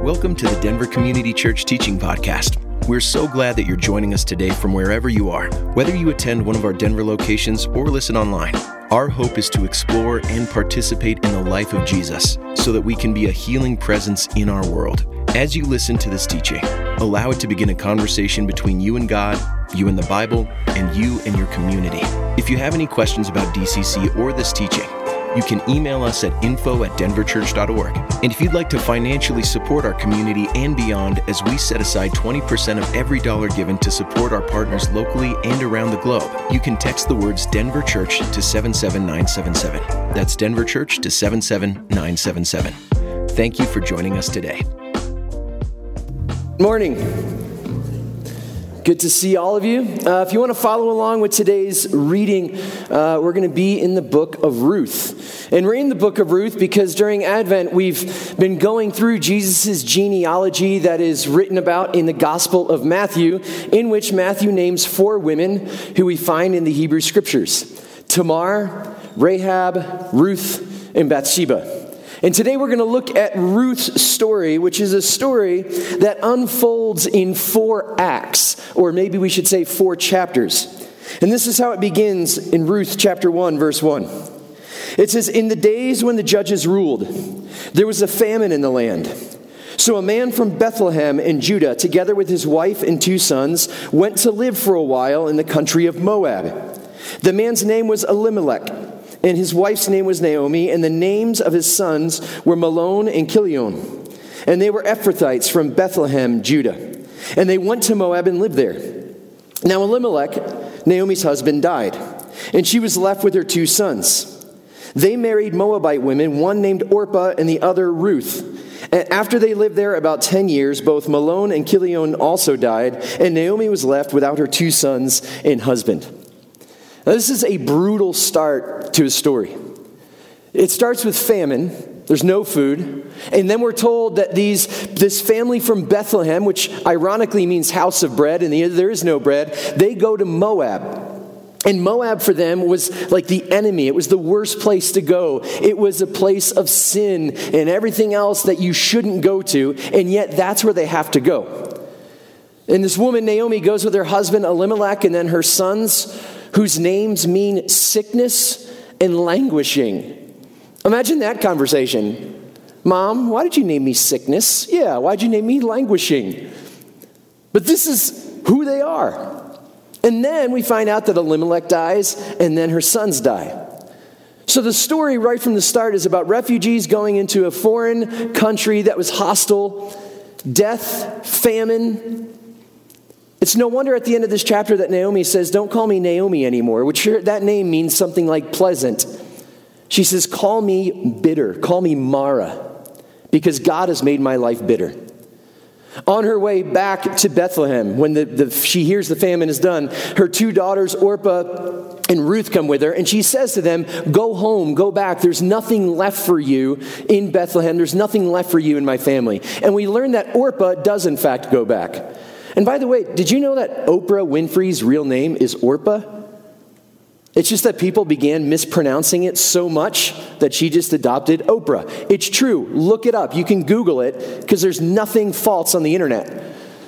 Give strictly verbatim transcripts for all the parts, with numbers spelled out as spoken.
Welcome to the Denver Community Church Teaching Podcast. We're so glad that you're joining us today from wherever you are, whether you attend one of our Denver locations or listen online. Our hope is to explore and participate in the life of Jesus so that we can be a healing presence in our world. As you listen to this teaching, allow it to begin a conversation between you and God, you and the Bible, and you and your community. If you have any questions about D C C or this teaching, you can email us at info at denver church dot org. And if you'd like to financially support our community and beyond, as we set aside twenty percent of every dollar given to support our partners locally and around the globe, you can text the words Denver Church to seven seven nine seven seven. That's Denver Church to seven seven nine seven seven. Thank you for joining us today. Morning. Good to see all of you. Uh, if you want to follow along with today's reading, uh, we're going to be in the book of Ruth. And we're in the book of Ruth because during Advent, we've been going through Jesus' genealogy that is written about in the Gospel of Matthew, in which Matthew names four women who we find in the Hebrew Scriptures: Tamar, Rahab, Ruth, and Bathsheba. And today we're going to look at Ruth's story, which is a story that unfolds in four acts, or maybe we should say four chapters. And this is how it begins in Ruth chapter one, verse one. It says, "In the days when the judges ruled, there was a famine in the land. So a man from Bethlehem in Judah, together with his wife and two sons, went to live for a while in the country of Moab. The man's name was Elimelech, and his wife's name was Naomi, and the names of his sons were Mahlon and Chilion. And they were Ephrathites from Bethlehem, Judah. And they went to Moab and lived there. Now Elimelech, Naomi's husband, died, and she was left with her two sons. They married Moabite women, one named Orpah and the other Ruth. And after they lived there about ten years, both Mahlon and Chilion also died, and Naomi was left without her two sons and husband." Now, this is a brutal start to a story. It starts with famine. There's no food. And then we're told that these this family from Bethlehem, which ironically means house of bread, and there is no bread, they go to Moab. And Moab for them was like the enemy. It was the worst place to go. It was a place of sin and everything else that you shouldn't go to. And yet that's where they have to go. And this woman, Naomi, goes with her husband, Elimelech, and then her sons, whose names mean sickness and languishing. Imagine that conversation. "Mom, why did you name me sickness?" "Yeah, why'd you name me languishing?" But this is who they are. And then we find out that Elimelech dies, and then her sons die. So the story right from the start is about refugees going into a foreign country that was hostile, death, famine. It's no wonder at the end of this chapter that Naomi says, "Don't call me Naomi anymore," which that name means something like pleasant. She says, "Call me bitter. Call me Mara, because God has made my life bitter." On her way back to Bethlehem, when the, the, she hears the famine is done, her two daughters, Orpah and Ruth, come with her, and she says to them, "Go home, go back. There's nothing left for you in Bethlehem. There's nothing left for you in my family." And we learn that Orpah does, in fact, go back. And by the way, did you know that Oprah Winfrey's real name is Orpah? It's just that people began mispronouncing it so much that she just adopted Oprah. It's true. Look it up. You can Google it because there's nothing false on the internet.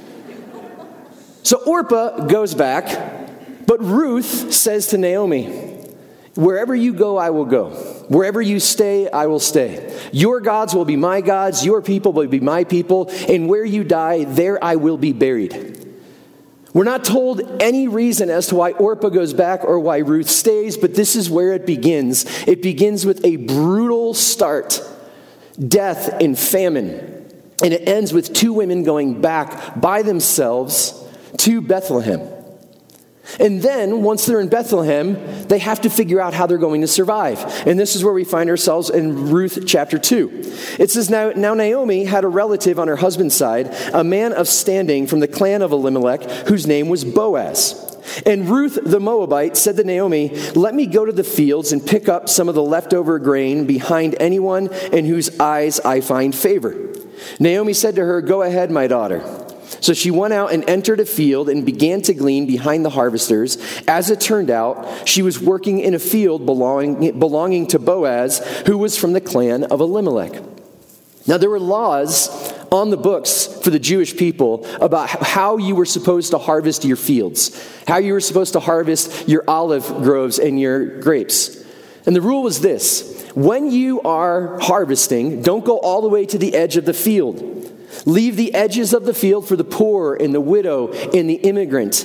So Orpah goes back, but Ruth says to Naomi, "Wherever you go, I will go. Wherever you stay, I will stay. Your gods will be my gods. Your people will be my people. And where you die, there I will be buried." We're not told any reason as to why Orpah goes back or why Ruth stays, but this is where it begins. It begins with a brutal start, death and famine. And it ends with two women going back by themselves to Bethlehem. And then, once they're in Bethlehem, they have to figure out how they're going to survive. And this is where we find ourselves in Ruth chapter two. It says, now, now Naomi had a relative on her husband's side, a man of standing from the clan of Elimelech, whose name was Boaz. And Ruth the Moabite said to Naomi, "Let me go to the fields and pick up some of the leftover grain behind anyone in whose eyes I find favor." Naomi said to her, "Go ahead, my daughter." So she went out and entered a field and began to glean behind the harvesters. As it turned out, she was working in a field belonging, belonging to Boaz, who was from the clan of Elimelech. Now there were laws on the books for the Jewish people about how you were supposed to harvest your fields, how you were supposed to harvest your olive groves and your grapes. And the rule was this: when you are harvesting, don't go all the way to the edge of the field. Leave the edges of the field for the poor and the widow and the immigrant.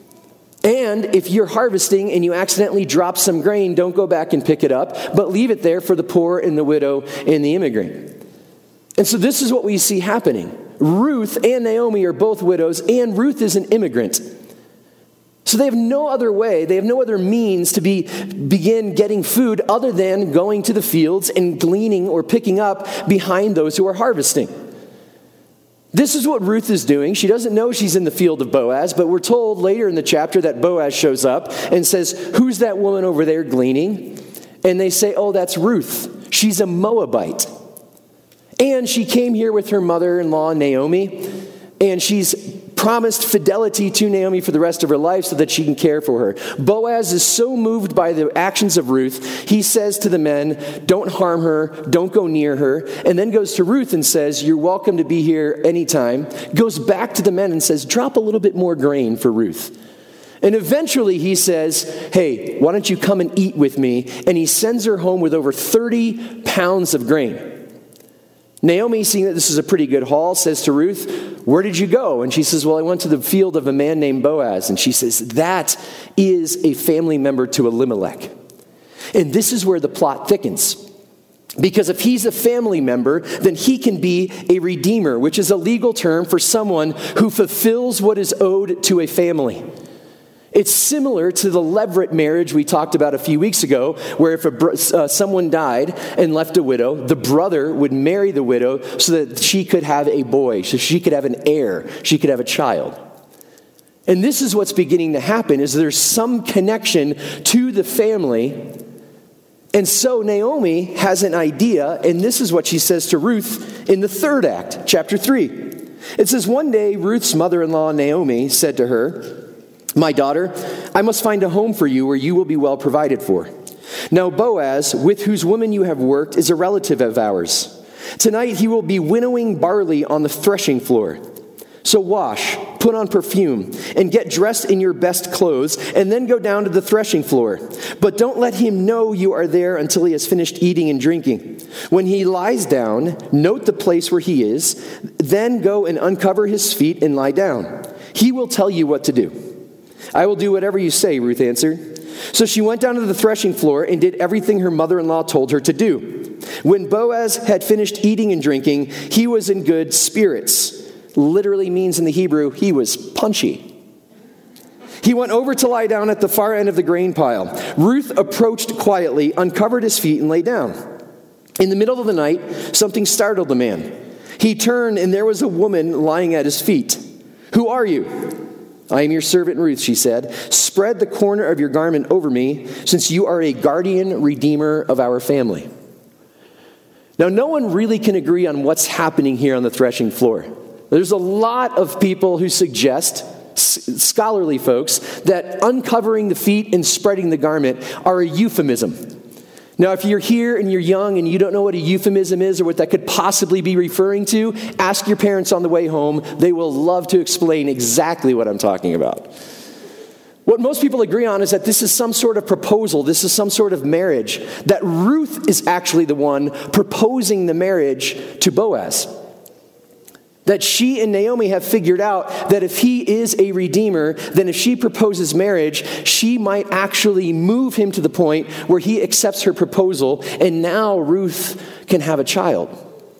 And if you're harvesting and you accidentally drop some grain, don't go back and pick it up, but leave it there for the poor and the widow and the immigrant. And so this is what we see happening. Ruth and Naomi are both widows, and Ruth is an immigrant. So they have no other way, they have no other means to be begin getting food other than going to the fields and gleaning or picking up behind those who are harvesting. This is what Ruth is doing. She doesn't know she's in the field of Boaz, but we're told later in the chapter that Boaz shows up and says, "Who's that woman over there gleaning?" And they say, "Oh, that's Ruth. She's a Moabite. And she came here with her mother-in-law, Naomi, and she's promised fidelity to Naomi for the rest of her life so that she can care for her." Boaz is so moved by the actions of Ruth, he says to the men, "Don't harm her, don't go near her," and then goes to Ruth and says, "You're welcome to be here anytime." Goes back to the men and says, "Drop a little bit more grain for Ruth." And eventually he says, "Hey, why don't you come and eat with me?" And he sends her home with over thirty pounds of grain. Naomi, seeing that this is a pretty good haul, says to Ruth, "Where did you go?" And she says, "Well, I went to the field of a man named Boaz." And she says, "That is a family member to Elimelech." And this is where the plot thickens. Because if he's a family member, then he can be a redeemer, which is a legal term for someone who fulfills what is owed to a family. It's similar to the levirate marriage we talked about a few weeks ago, where if a, uh, someone died and left a widow, the brother would marry the widow so that she could have a boy, so she could have an heir, she could have a child. And this is what's beginning to happen, is there's some connection to the family. And so Naomi has an idea, and this is what she says to Ruth in the third act, chapter three. It says, "One day Ruth's mother-in-law Naomi said to her, 'My daughter, I must find a home for you where you will be well provided for. Now Boaz, with whose woman you have worked, is a relative of ours. Tonight he will be winnowing barley on the threshing floor. So wash, put on perfume, and get dressed in your best clothes, and then go down to the threshing floor. But don't let him know you are there until he has finished eating and drinking. When he lies down, note the place where he is, then go and uncover his feet and lie down. He will tell you what to do.' 'I will do whatever you say,' Ruth answered. So she went down to the threshing floor and did everything her mother-in-law told her to do. When Boaz had finished eating and drinking, he was in good spirits." Literally means in the Hebrew, he was punchy. He went over to lie down at the far end of the grain pile. Ruth approached quietly, uncovered his feet, and lay down. In the middle of the night, something startled the man. He turned, and there was a woman lying at his feet. "Who are you?" "I am your servant Ruth," she said. "Spread the corner of your garment over me, since you are a guardian redeemer of our family." Now, no one really can agree on what's happening here on the threshing floor. There's a lot of people who suggest, scholarly folks, that uncovering the feet and spreading the garment are a euphemism. Now, if you're here and you're young and you don't know what a euphemism is or what that could possibly be referring to, ask your parents on the way home. They will love to explain exactly what I'm talking about. What most people agree on is that this is some sort of proposal. This is some sort of marriage. That Ruth is actually the one proposing the marriage to Boaz. That she and Naomi have figured out that if he is a redeemer, then if she proposes marriage, she might actually move him to the point where he accepts her proposal, and now Ruth can have a child.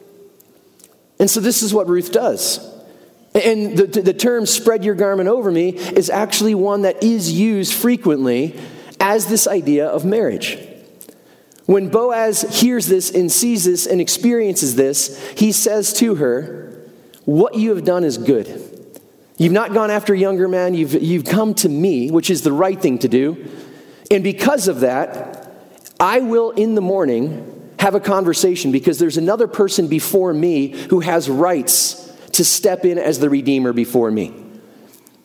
And so this is what Ruth does. And the, the term "spread your garment over me" is actually one that is used frequently as this idea of marriage. When Boaz hears this and sees this and experiences this, he says to her, "What you have done is good. You've not gone after a younger man. You've, you've come to me, which is the right thing to do. And because of that, I will in the morning have a conversation, because there's another person before me who has rights to step in as the redeemer before me."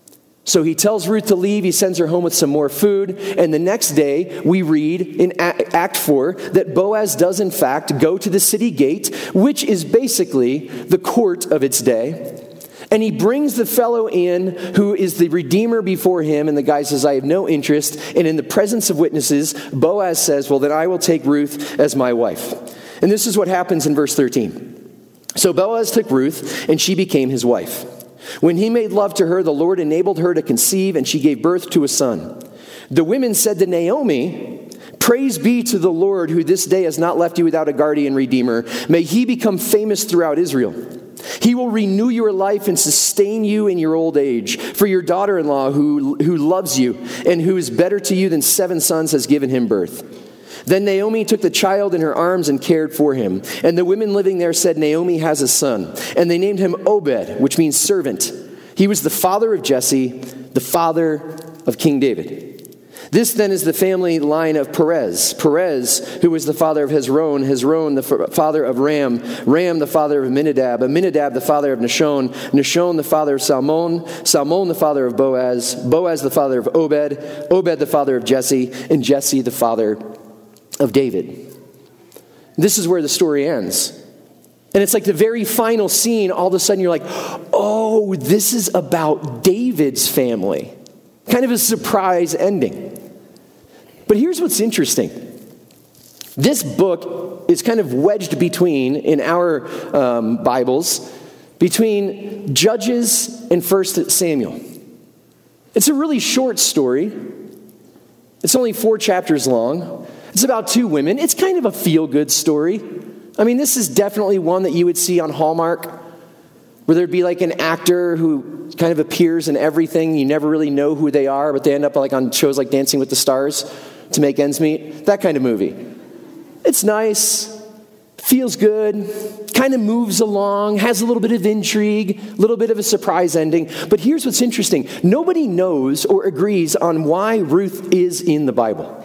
So he tells Ruth to leave. He sends her home with some more food. And the next day, we read in Act four that Boaz does, in fact, go to the city gate, which is basically the court of its day. And he brings the fellow in who is the redeemer before him. And the guy says, I have no interest. And in the presence of witnesses, Boaz says, well, then I will take Ruth as my wife. And this is what happens in verse thirteen. So Boaz took Ruth, and she became his wife. When he made love to her, the Lord enabled her to conceive, and she gave birth to a son. The women said to Naomi, praise be to the Lord, who this day has not left you without a guardian redeemer. May he become famous throughout Israel. He will renew your life and sustain you in your old age. For your daughter-in-law, who, who loves you and who is better to you than seven sons, has given him birth. Then Naomi took the child in her arms and cared for him. And the women living there said, Naomi has a son. And they named him Obed, which means servant. He was the father of Jesse, the father of King David. This then is the family line of Perez. Perez, who was the father of Hezron. Hezron, the father of Ram. Ram, the father of Aminadab. Aminadab, the father of Nahshon. Nahshon, the father of Salmon. Salmon, the father of Boaz. Boaz, the father of Obed. Obed, the father of Jesse. And Jesse, the father of David. This is where the story ends. And it's like the very final scene, all of a sudden you're like, oh, this is about David's family. Kind of a surprise ending. But here's what's interesting. This book is kind of wedged between, in our um, Bibles, between Judges and First Samuel. It's a really short story. It's only four chapters long. It's about two women. It's kind of a feel-good story. I mean, this is definitely one that you would see on Hallmark, where there'd be like an actor who kind of appears in everything. You never really know who they are, but they end up like on shows like Dancing with the Stars to make ends meet. That kind of movie. It's nice, feels good, kind of moves along, has a little bit of intrigue, a little bit of a surprise ending. But here's what's interesting. Nobody knows or agrees on why Ruth is in the Bible.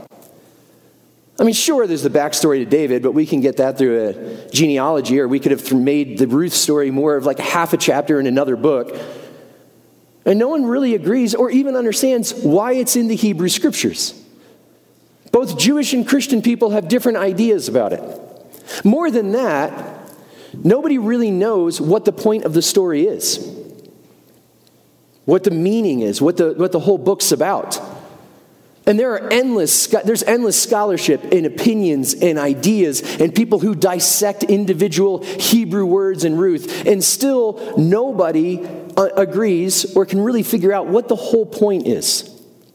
I mean, sure, there's the backstory to David, but we can get that through a genealogy, or we could have made the Ruth story more of like half a chapter in another book. And no one really agrees or even understands why it's in the Hebrew Scriptures. Both Jewish and Christian people have different ideas about it. More than that, nobody really knows what the point of the story is, what the meaning is, what the, what the whole book's about. And there are endless, there's endless scholarship and opinions and ideas and people who dissect individual Hebrew words in Ruth. And still nobody agrees or can really figure out what the whole point is.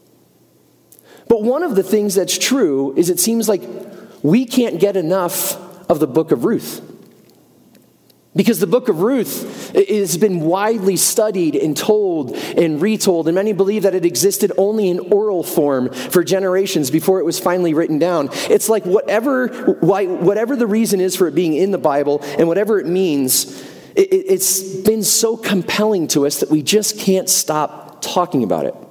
But one of the things that's true is it seems like we can't get enough of the book of Ruth. Because the book of Ruth has been widely studied and told and retold, and many believe that it existed only in oral form for generations before it was finally written down. It's like whatever why, whatever the reason is for it being in the Bible and whatever it means, it, it's been so compelling to us that we just can't stop talking about it.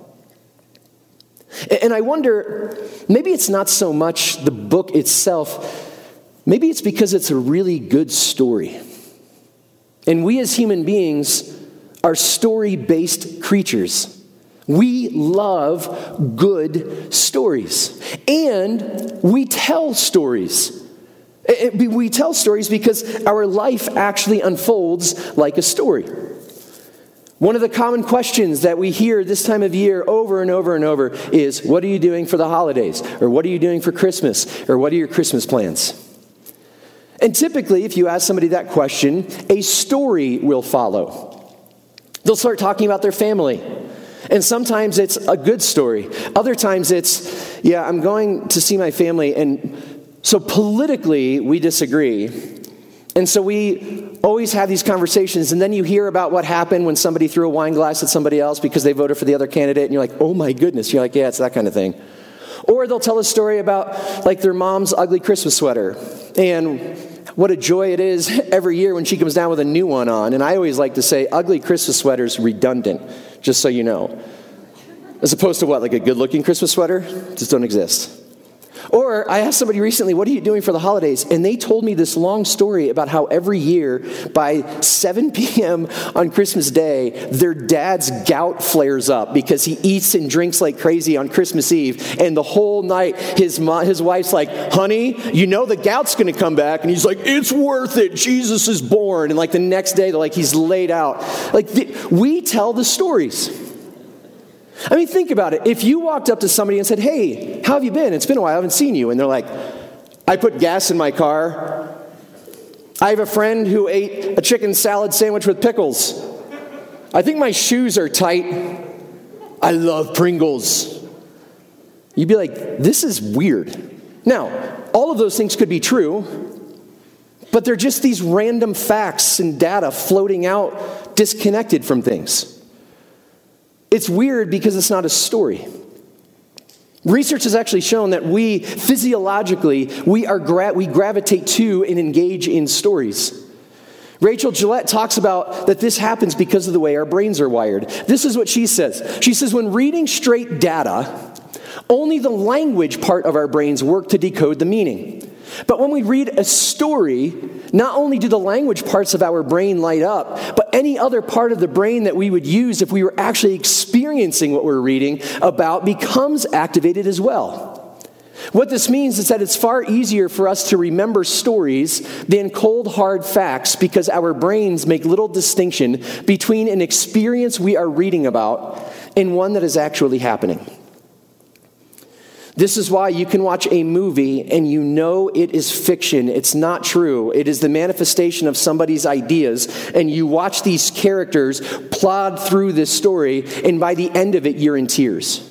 And I wonder, maybe it's not so much the book itself, maybe it's because it's a really good story. And we as human beings are story-based creatures. We love good stories. And we tell stories. We tell stories because our life actually unfolds like a story. One of the common questions that we hear this time of year over and over and over is, what are you doing for the holidays? Or what are you doing for Christmas? Or what are your Christmas plans? And typically, if you ask somebody that question, a story will follow. They'll start talking about their family. And sometimes it's a good story. Other times it's, yeah, I'm going to see my family. And so politically, we disagree. And so we always have these conversations. And then you hear about what happened when somebody threw a wine glass at somebody else because they voted for the other candidate. And you're like, oh my goodness. You're like, yeah, it's that kind of thing. Or they'll tell a story about like their mom's ugly Christmas sweater. And what a joy it is every year when she comes down with a new one on. And I always like to say, ugly Christmas sweater's redundant, just so you know. As opposed to what, like a good-looking Christmas sweater? Just don't exist. Or I asked somebody recently, what are you doing for the holidays? And they told me this long story about how every year by seven p.m. on Christmas Day, their dad's gout flares up because he eats and drinks like crazy on Christmas Eve. And the whole night, his mom, his wife's like, honey, you know the gout's going to come back. And he's like, it's worth it. Jesus is born. And like the next day, they're like, he's laid out. Like the, we tell the stories. I mean, think about it. If you walked up to somebody and said, hey, how have you been? It's been a while. I haven't seen you. And they're like, I put gas in my car. I have a friend who ate a chicken salad sandwich with pickles. I think my shoes are tight. I love Pringles. You'd be like, this is weird. Now, all of those things could be true, but they're just these random facts and data floating out disconnected from things. It's weird because it's not a story. Research has actually shown that we, physiologically, we are gra- we gravitate to and engage in stories. Rachel Gillette talks about that this happens because of the way our brains are wired. This is what she says. She says, when reading straight data, only the language part of our brains work to decode the meaning. But when we read a story, not only do the language parts of our brain light up, but any other part of the brain that we would use if we were actually experiencing what we're reading about becomes activated as well. What this means is that it's far easier for us to remember stories than cold, hard facts because our brains make little distinction between an experience we are reading about and one that is actually happening. This is why you can watch a movie and you know it is fiction. It's not true. It is the manifestation of somebody's ideas. And you watch these characters plod through this story, and by the end of it, you're in tears.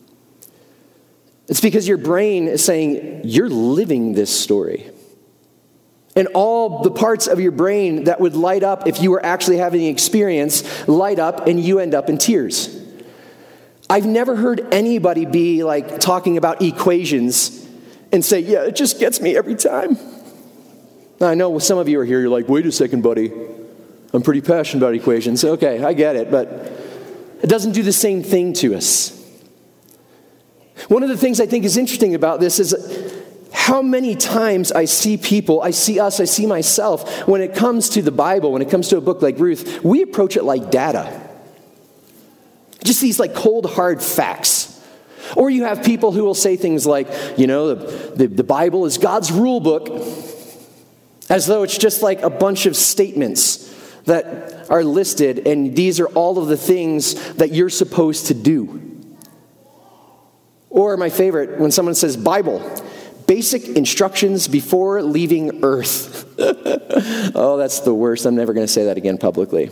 It's because your brain is saying, you're living this story. And all the parts of your brain that would light up if you were actually having the experience light up, and you end up in tears. I've never heard anybody be like talking about equations and say, yeah, it just gets me every time. Now, I know some of you are here, you're like, wait a second, buddy. I'm pretty passionate about equations. Okay, I get it, but it doesn't do the same thing to us. One of the things I think is interesting about this is how many times I see people, I see us, I see myself, when it comes to the Bible, when it comes to a book like Ruth, we approach it like data. Just these like cold, hard facts. Or you have people who will say things like, you know, the, the, the Bible is God's rule book, as though it's just like a bunch of statements that are listed, and these are all of the things that you're supposed to do. Or my favorite, when someone says Bible, basic instructions before leaving earth. Oh, that's the worst. I'm never going to say that again publicly.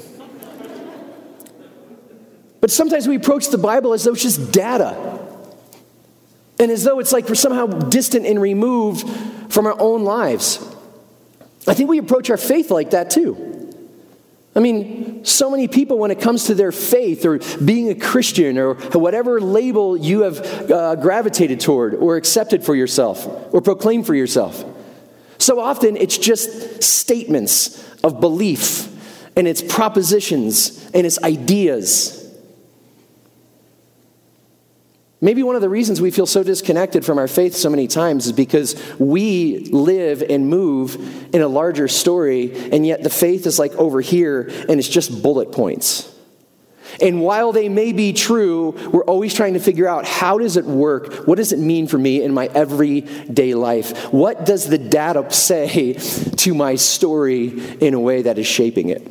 But sometimes we approach the Bible as though it's just data. And as though it's like we're somehow distant and removed from our own lives. I think we approach our faith like that too. I mean, so many people, when it comes to their faith or being a Christian or whatever label you have uh, gravitated toward or accepted for yourself or proclaimed for yourself, so often it's just statements of belief, and it's propositions and it's ideas. Maybe one of the reasons we feel so disconnected from our faith so many times is because we live and move in a larger story, and yet the faith is like over here, and it's just bullet points. And while they may be true, we're always trying to figure out, how does it work? What does it mean for me in my everyday life? What does the data say to my story in a way that is shaping it?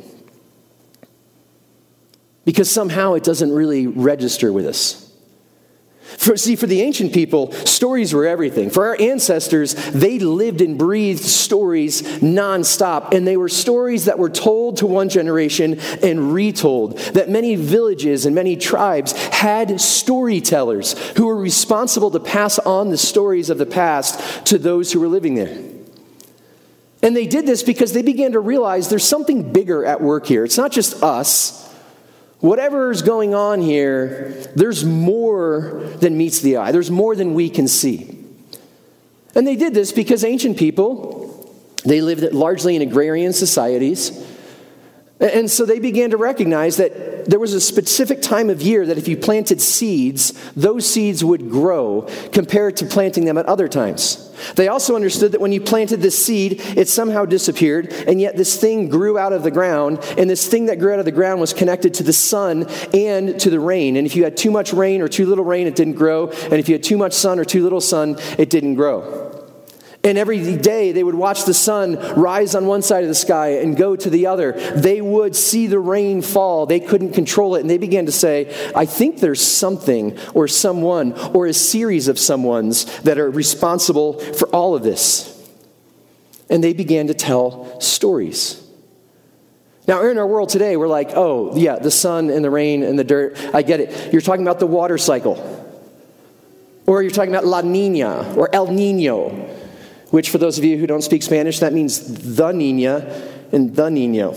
Because somehow it doesn't really register with us. For, see, for the ancient people, stories were everything. For our ancestors, they lived and breathed stories nonstop. And they were stories that were told to one generation and retold. That many villages and many tribes had storytellers who were responsible to pass on the stories of the past to those who were living there. And they did this because they began to realize there's something bigger at work here. It's not just us. Whatever's going on here, there's more than meets the eye. There's more than we can see. And they did this because ancient people, they lived largely in agrarian societies. And so they began to recognize that that there was a specific time of year that if you planted seeds, those seeds would grow compared to planting them at other times. They also understood that when you planted this seed, it somehow disappeared, and yet this thing grew out of the ground, and this thing that grew out of the ground was connected to the sun and to the rain. And if you had too much rain or too little rain, it didn't grow. And if you had too much sun or too little sun, it didn't grow. And every day they would watch the sun rise on one side of the sky and go to the other. They would see the rain fall. They couldn't control it. And they began to say, I think there's something or someone or a series of someones that are responsible for all of this. And they began to tell stories. Now, in our world today, we're like, oh, yeah, the sun and the rain and the dirt. I get it. You're talking about the water cycle. Or you're talking about La Nina or El Nino, which for those of you who don't speak Spanish, that means the Niña and the Niño.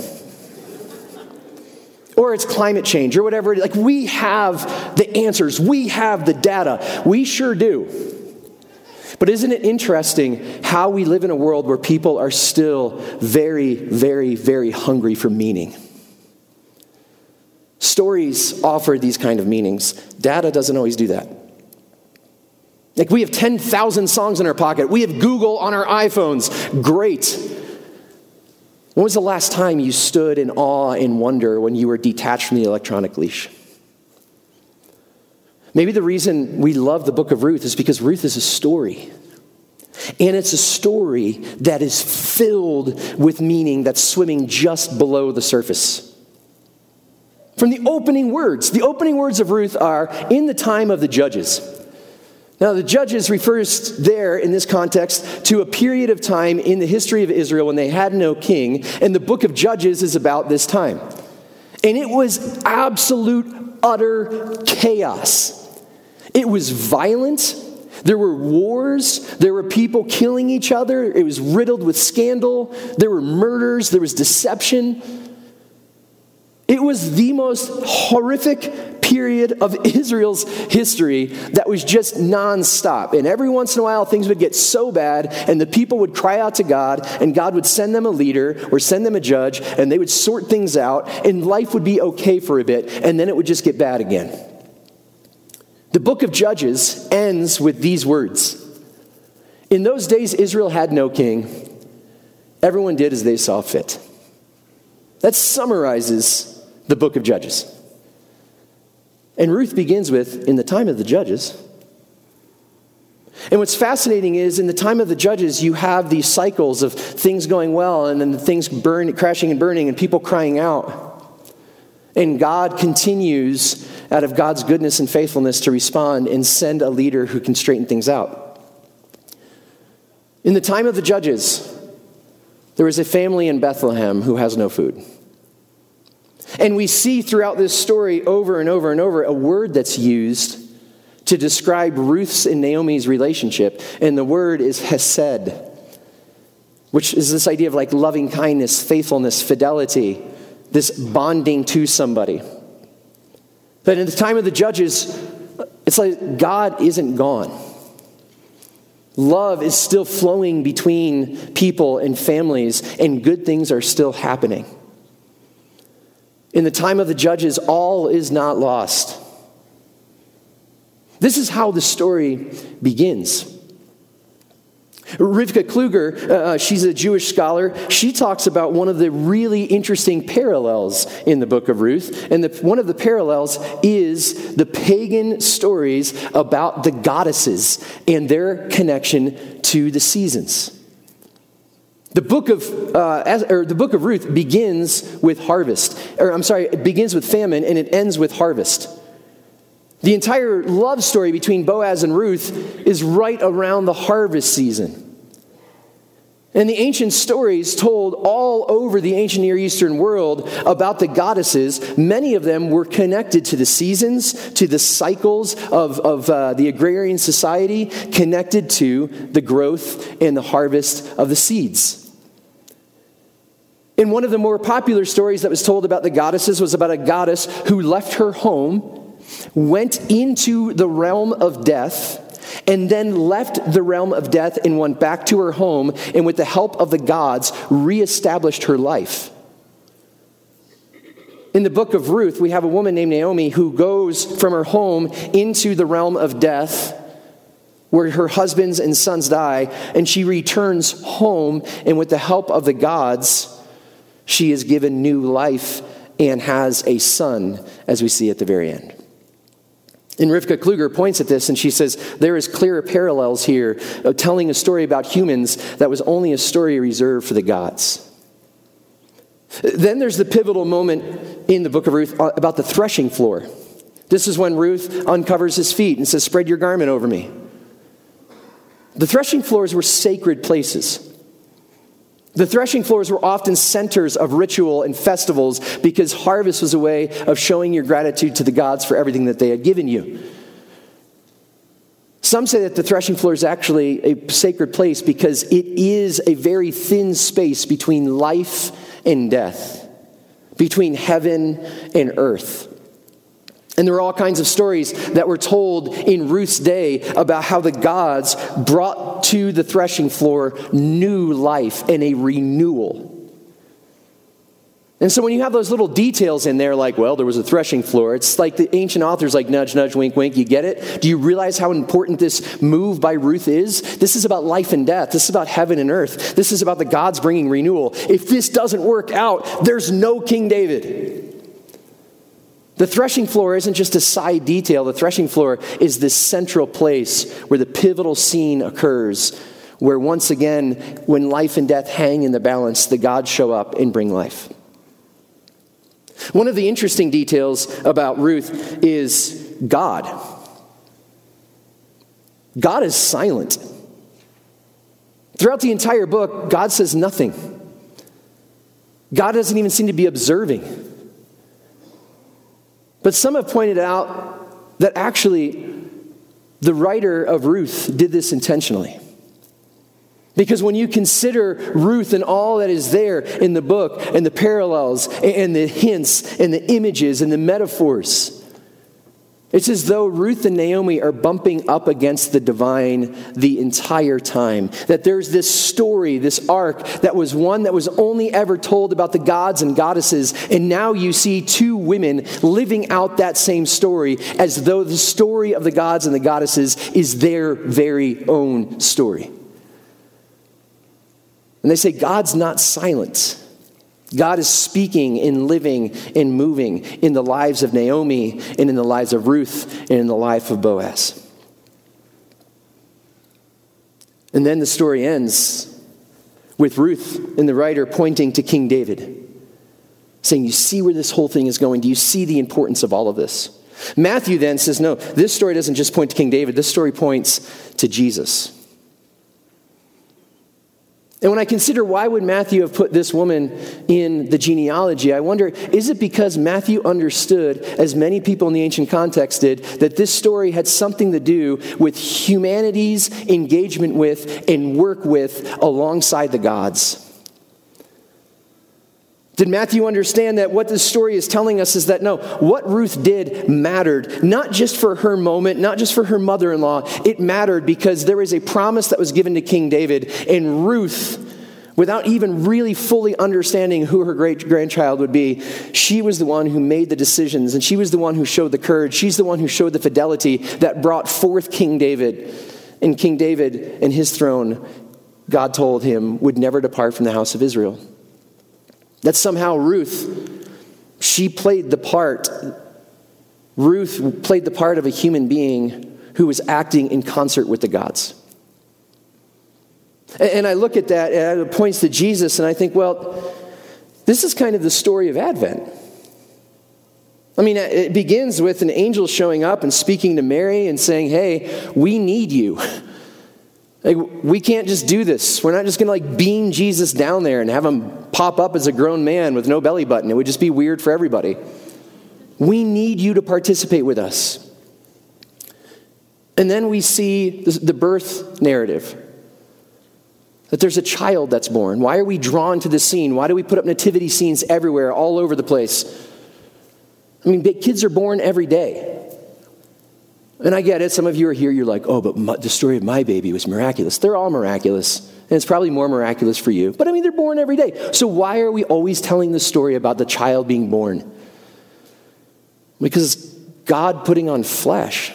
Or it's climate change or whatever. Like, we have the answers. We have the data. We sure do. But isn't it interesting how we live in a world where people are still very, very, very hungry for meaning? Stories offer these kind of meanings. Data doesn't always do that. Like, we have ten thousand songs in our pocket. We have Google on our iPhones. Great. When was the last time you stood in awe and wonder when you were detached from the electronic leash? Maybe the reason we love the book of Ruth is because Ruth is a story. And it's a story that is filled with meaning that's swimming just below the surface. From the opening words, the opening words of Ruth are, in the time of the judges. Now, the Judges refers there, in this context, to a period of time in the history of Israel when they had no king, and the book of Judges is about this time. And it was absolute, utter chaos. It was violent. There were wars. There were people killing each other. It was riddled with scandal. There were murders. There was deception. It was the most horrific period of Israel's history that was just nonstop. And every once in a while, things would get so bad, and the people would cry out to God, and God would send them a leader or send them a judge, and they would sort things out, and life would be okay for a bit, and then it would just get bad again. The book of Judges ends with these words. In those days, Israel had no king. Everyone did as they saw fit. That summarizes the book of Judges. And Ruth begins with, in the time of the judges. And what's fascinating is, in the time of the judges, you have these cycles of things going well and then things burn, crashing and burning and people crying out. And God continues, out of God's goodness and faithfulness, to respond and send a leader who can straighten things out. In the time of the judges, there was a family in Bethlehem who has no food. And we see throughout this story over and over and over a word that's used to describe Ruth's and Naomi's relationship. And the word is hesed, which is this idea of like loving kindness, faithfulness, fidelity, this bonding to somebody. But in the time of the judges, it's like God isn't gone. Love is still flowing between people and families, and good things are still happening. In the time of the judges, all is not lost. This is how the story begins. Rivka Kluger, uh, she's a Jewish scholar. She talks about one of the really interesting parallels in the book of Ruth. And the, one of the parallels is the pagan stories about the goddesses and their connection to the seasons. The book of uh, as, or the book of Ruth begins with harvest, or I'm sorry, it begins with famine and it ends with harvest. The entire love story between Boaz and Ruth is right around the harvest season. And the ancient stories told all over the ancient Near Eastern world about the goddesses, many of them were connected to the seasons, to the cycles of, of uh, the agrarian society, connected to the growth and the harvest of the seeds. And one of the more popular stories that was told about the goddesses was about a goddess who left her home, went into the realm of death, and then left the realm of death and went back to her home, and with the help of the gods, reestablished her life. In the book of Ruth, we have a woman named Naomi who goes from her home into the realm of death, where her husbands and sons die, and she returns home, and with the help of the gods, she is given new life and has a son, as we see at the very end. And Rivka Kluger points at this, and she says, there is clear parallels here of telling a story about humans that was only a story reserved for the gods. Then there's the pivotal moment in the book of Ruth about the threshing floor. This is when Ruth uncovers his feet and says, spread your garment over me. The threshing floors were sacred places. The threshing floors were often centers of ritual and festivals because harvest was a way of showing your gratitude to the gods for everything that they had given you. Some say that the threshing floor is actually a sacred place because it is a very thin space between life and death, between heaven and earth. And there were all kinds of stories that were told in Ruth's day about how the gods brought to the threshing floor new life and a renewal. And so when you have those little details in there, like, well, there was a threshing floor, it's like the ancient authors like nudge, nudge, wink, wink, you get it? Do you realize how important this move by Ruth is? This is about life and death. This is about heaven and earth. This is about the gods bringing renewal. If this doesn't work out, there's no King David. The threshing floor isn't just a side detail. The threshing floor is this central place where the pivotal scene occurs, where once again, when life and death hang in the balance, the gods show up and bring life. One of the interesting details about Ruth is God. God is silent. Throughout the entire book, God says nothing. God doesn't even seem to be observing. But some have pointed out that actually the writer of Ruth did this intentionally. Because when you consider Ruth and all that is there in the book, and the parallels, and the hints, and the images, and the metaphors, it's as though Ruth and Naomi are bumping up against the divine the entire time. That there's this story, this arc, that was one that was only ever told about the gods and goddesses, and now you see two women living out that same story as though the story of the gods and the goddesses is their very own story. And they say God's not silent. God is speaking and living and moving in the lives of Naomi and in the lives of Ruth and in the life of Boaz. And then the story ends with Ruth and the writer pointing to King David, saying, you see where this whole thing is going? Do you see the importance of all of this? Matthew then says, no, this story doesn't just point to King David. This story points to Jesus. And when I consider why would Matthew have put this woman in the genealogy, I wonder, is it because Matthew understood, as many people in the ancient context did, that this story had something to do with humanity's engagement with and work with alongside the gods? Did Matthew understand that what this story is telling us is that, no, what Ruth did mattered, not just for her moment, not just for her mother-in-law. It mattered because there was a promise that was given to King David, and Ruth, without even really fully understanding who her great-grandchild would be, she was the one who made the decisions, and she was the one who showed the courage. She's the one who showed the fidelity that brought forth King David. And King David and his throne, God told him, would never depart from the house of Israel. That somehow Ruth, she played the part, Ruth played the part of a human being who was acting in concert with the gods. And I look at that, and it points to Jesus, and I think, well, this is kind of the story of Advent. I mean, it begins with an angel showing up and speaking to Mary and saying, hey, we need you. Like, we can't just do this. We're not just going to like beam Jesus down there and have him pop up as a grown man with no belly button. It would just be weird for everybody. We need you to participate with us. And then we see the birth narrative. That there's a child that's born. Why are we drawn to this scene? Why do we put up nativity scenes everywhere, all over the place? I mean, kids are born every day. And I get it. Some of you are here, you're like, oh, but my, the story of my baby was miraculous. They're all miraculous. And it's probably more miraculous for you. But I mean, they're born every day. So why are we always telling the story about the child being born? Because it's God putting on flesh.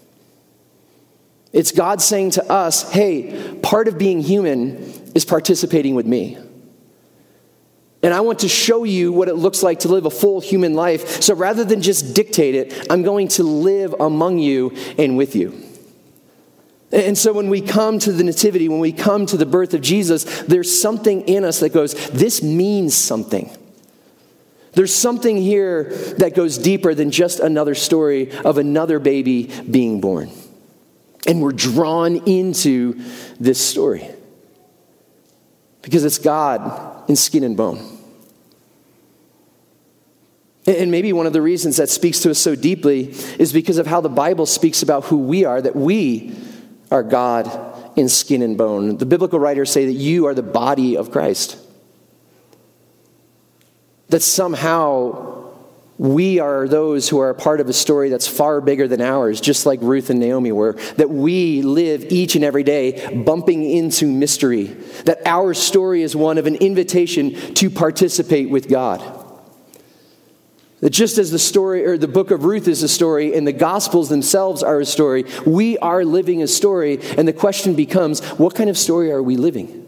It's God saying to us, hey, part of being human is participating with me. And I want to show you what it looks like to live a full human life. So rather than just dictate it, I'm going to live among you and with you. And so when we come to the nativity, when we come to the birth of Jesus, there's something in us that goes, this means something. There's something here that goes deeper than just another story of another baby being born. And we're drawn into this story because it's God in skin and bone. And maybe one of the reasons that speaks to us so deeply is because of how the Bible speaks about who we are, that we are God in skin and bone. The biblical writers say that you are the body of Christ. That somehow we are those who are a part of a story that's far bigger than ours, just like Ruth and Naomi were. That we live each and every day bumping into mystery. That our story is one of an invitation to participate with God. That just as the story, or the book of Ruth is a story, and the Gospels themselves are a story, we are living a story, and the question becomes, what kind of story are we living?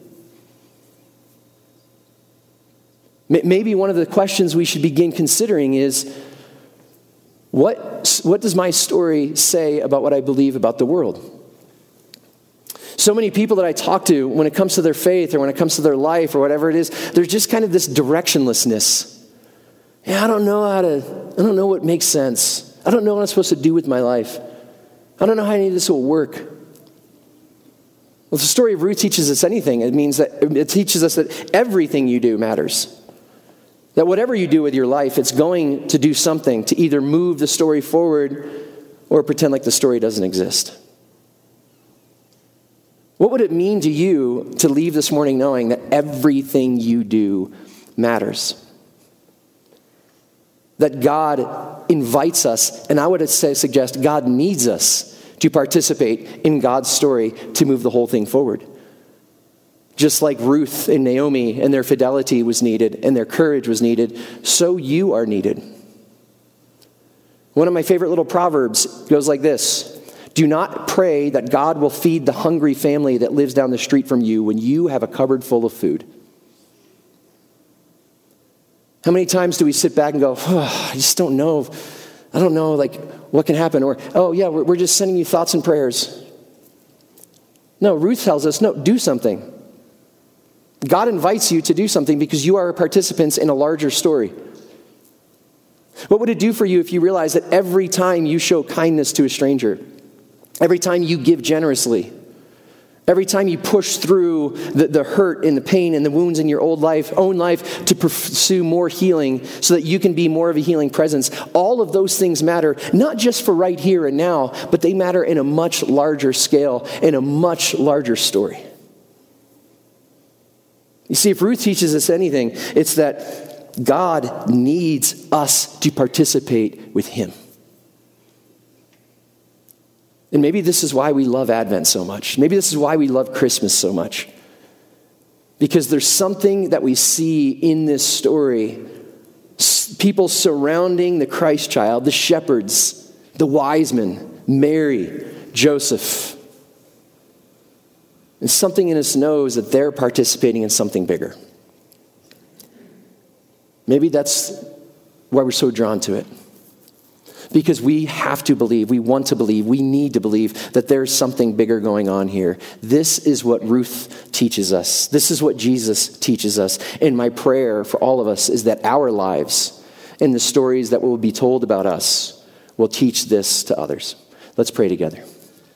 Maybe one of the questions we should begin considering is, what, what does my story say about what I believe about the world? So many people that I talk to, when it comes to their faith, or when it comes to their life, or whatever it is, there's just kind of this directionlessness. Yeah, I don't know how to, I don't know what makes sense. I don't know what I'm supposed to do with my life. I don't know how any of this will work. Well, if the story of Ruth teaches us anything, it means that it teaches us that everything you do matters. That whatever you do with your life, it's going to do something to either move the story forward or pretend like the story doesn't exist. What would it mean to you to leave this morning knowing that everything you do matters? That God invites us, and I would say, suggest God needs us to participate in God's story to move the whole thing forward. Just like Ruth and Naomi and their fidelity was needed and their courage was needed, so you are needed. One of my favorite little proverbs goes like this: do not pray that God will feed the hungry family that lives down the street from you when you have a cupboard full of food. How many times do we sit back and go, oh, I just don't know. I don't know, like, what can happen? Or, oh, yeah, we're, we're just sending you thoughts and prayers. No, Ruth tells us, no, do something. God invites you to do something because you are participants in a larger story. What would it do for you if you realized that every time you show kindness to a stranger, every time you give generously, every time you push through the, the hurt and the pain and the wounds in your old life, own life to pursue more healing so that you can be more of a healing presence, all of those things matter, not just for right here and now, but they matter in a much larger scale, in a much larger story. You see, if Ruth teaches us anything, it's that God needs us to participate with him. And maybe this is why we love Advent so much. Maybe this is why we love Christmas so much. Because there's something that we see in this story. People surrounding the Christ child, the shepherds, the wise men, Mary, Joseph. And something in us knows that they're participating in something bigger. Maybe that's why we're so drawn to it. Because we have to believe, we want to believe, we need to believe that there's something bigger going on here. This is what Ruth teaches us. This is what Jesus teaches us. And my prayer for all of us is that our lives and the stories that will be told about us will teach this to others. Let's pray together.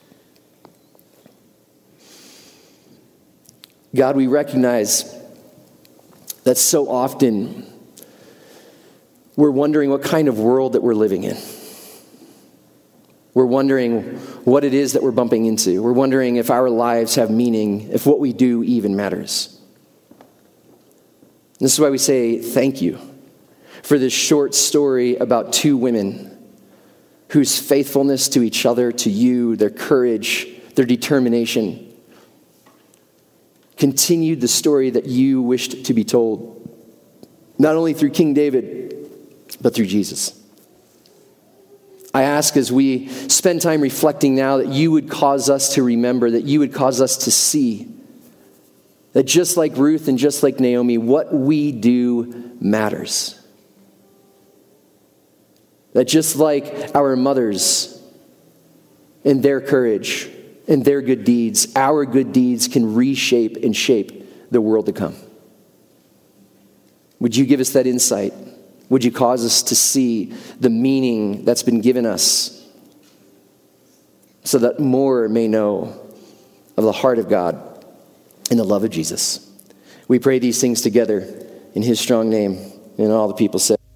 God, we recognize that so often we're wondering what kind of world that we're living in. We're wondering what it is that we're bumping into. We're wondering if our lives have meaning, if what we do even matters. This is why we say thank you for this short story about two women whose faithfulness to each other, to you, their courage, their determination, continued the story that you wished to be told, not only through King David, but through Jesus. I ask as we spend time reflecting now that you would cause us to remember, that you would cause us to see that just like Ruth and just like Naomi, what we do matters. That just like our mothers and their courage and their good deeds, our good deeds can reshape and shape the world to come. Would you give us that insight? Would you cause us to see the meaning that's been given us so that more may know of the heart of God and the love of Jesus? We pray these things together in his strong name, and all the people said.